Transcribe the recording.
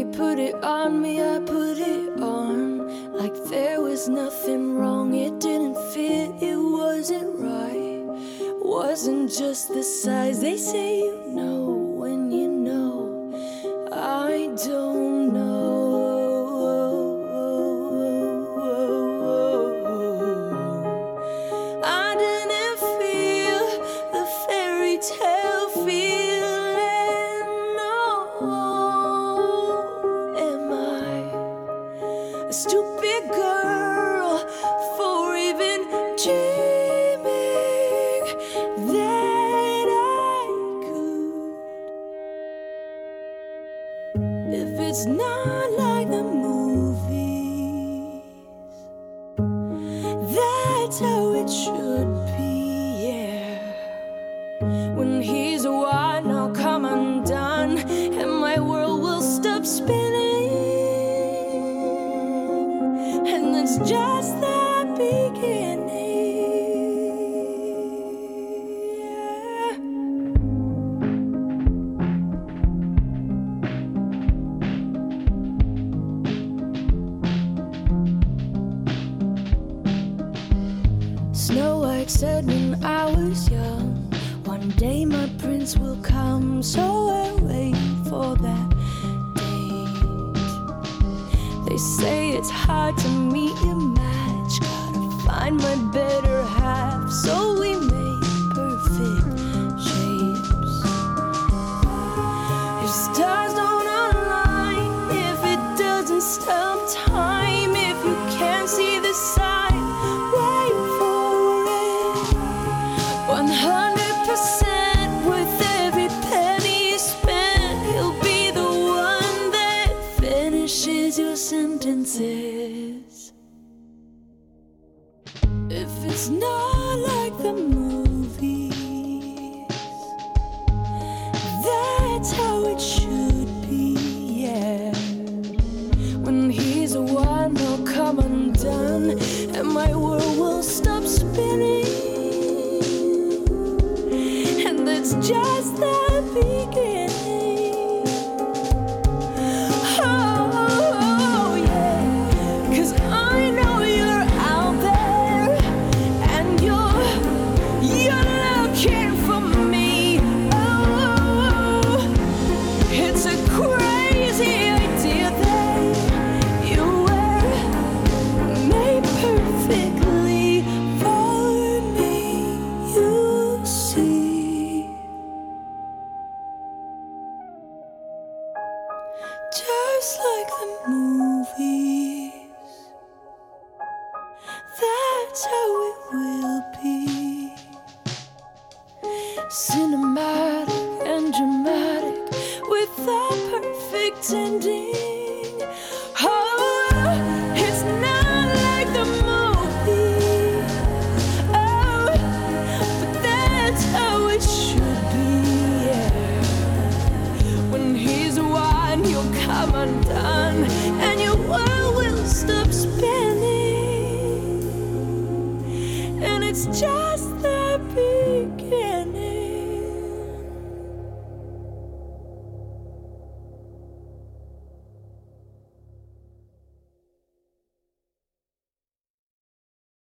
put it on me, I put it on. Like there was nothing wrong, it didn't fit, it wasn't right. Wasn't just the size, they say you know when you know. I don't know. I didn't feel the fairy tale feeling, no. Am I a stupid girl for even dreaming that I could? If it's not like the movies, that's how it should be, yeah. When he's a white, I'll come undone, and my world will stop spinning. And it's just the beginning, yeah. Snow White said when I was young, one day my prince will come, so I'll wait for that date. They say it's hard to meet your match, gotta find my better half, so we make perfect shapes. If stars don't align, if it doesn't stop time, if you can't see the sign, wait for it. 100% with every penny you spend, he'll be the one that finishes your sentences. If it's not like the movies, that's how it should be, yeah. When he's a one, he'll come undone, and my world will stop spinning. And it's just the beginning. Oh, yeah. 'Cause I know you're out there, and you're looking for me. Oh, it's a crazy idea that you were made perfectly for me, you see. Just like the movies, that's how it will be. Cinematic and dramatic with a perfect ending. Oh, it's not like the movie. Oh, but that's how it should be, yeah. When he's one, you'll come undone, and your world will stop spinning. And it's just